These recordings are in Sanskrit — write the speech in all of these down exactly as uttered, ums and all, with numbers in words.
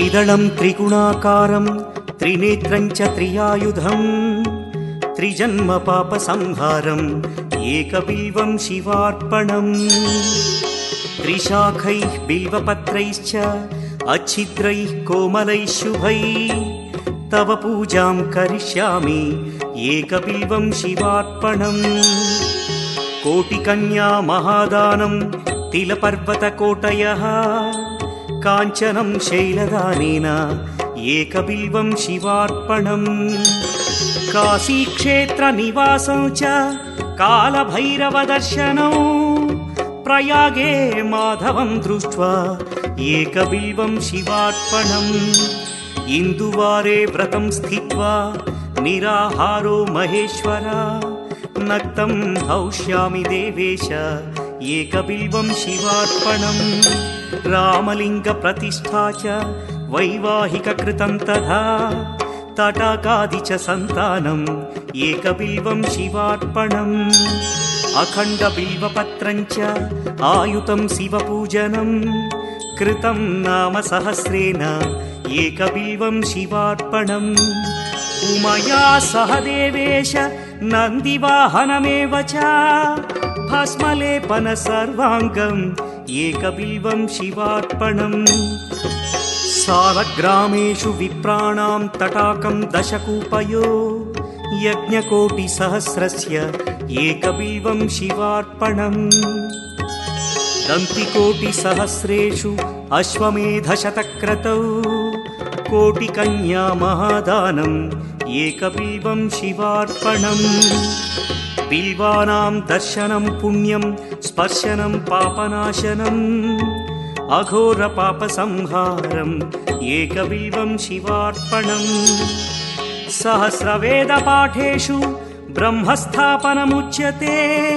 त्रिदलं त्रिगुणाकारं त्रिनेत्रं च त्रियायुधं त्रिजन्म पापसंहारम् एकबिल्वं शिवार्पणम्। त्रिशाखैः बिल्वपत्रैश्च अच्छिद्रैः कोमलैः शुभैः तव पूजां करिष्यामि एकबिल्वं शिवार्पणम्। कोटिकन्या महादानं तिलपर्वतकोटयः काञ्चनं शैलदानेन एकबिल्वं शिवार्पणम्। काशीक्षेत्रनिवासं च कालभैरवदर्शनौ प्रयागे माधवं दृष्ट्वा एकबिल्वं शिवार्पणम्। इन्दुवारे व्रतं स्थित्वा निराहारो महेश्वर नक्तं हौष्यामि देवेश एकबिल्वं शिवार्पणम्। रामलिङ्गप्रतिष्ठा च वैवाहिककृतं तथा तटाकादि च सन्तानम् एकबिल्वं शिवार्पणम्। अखण्डबिल्वपत्रं च आयुतं शिवपूजनं कृतं नाम सहस्रेण एकबिल्वं शिवार्पणम्। उमया सह देवेश नन्दिवाहनमेव च भस्मलेपन सर्वाङ्गम् एकबिल्वं शिवार्पणम्। सालग्रामेषु विप्राणां तटाकं दशकूपयो यज्ञकोटिसहस्रस्य एकबिल्वं शिवार्पणम्। दन्तिकोटिसहस्रेषु अश्वमेधशतक्रतौ कोटिकन्या महादानम् एकबिल्वं शिवार्पणम्। बिल्वानां दर्शनं पुण्यं स्पर्शनं पापनाशनम् अघोरपापसंहारम् एकबिल्वं शिवार्पणम्। सहस्रवेदपाठेषु ब्रह्मस्थापनमुच्यते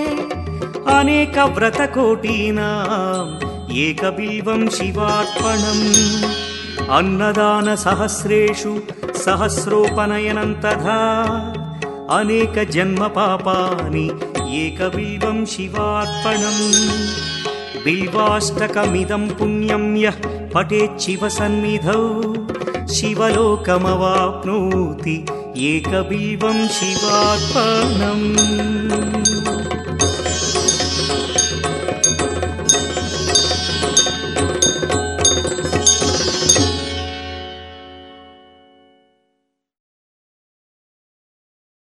अनेकव्रतकोटीनाम् एकबिल्वं शिवार्पणम्। अन्नदानसहस्रेषु सहस्रोपनयनं तथा अनेकजन्मपापानि एकबिल्वं शिवार्पणम्। बिल्वाष्टकमिदं पुण्यं यः पठेत् शिवसन्निधौ शिवलोकमवाप्नोति एकबिल्वं शिवार्पणम्।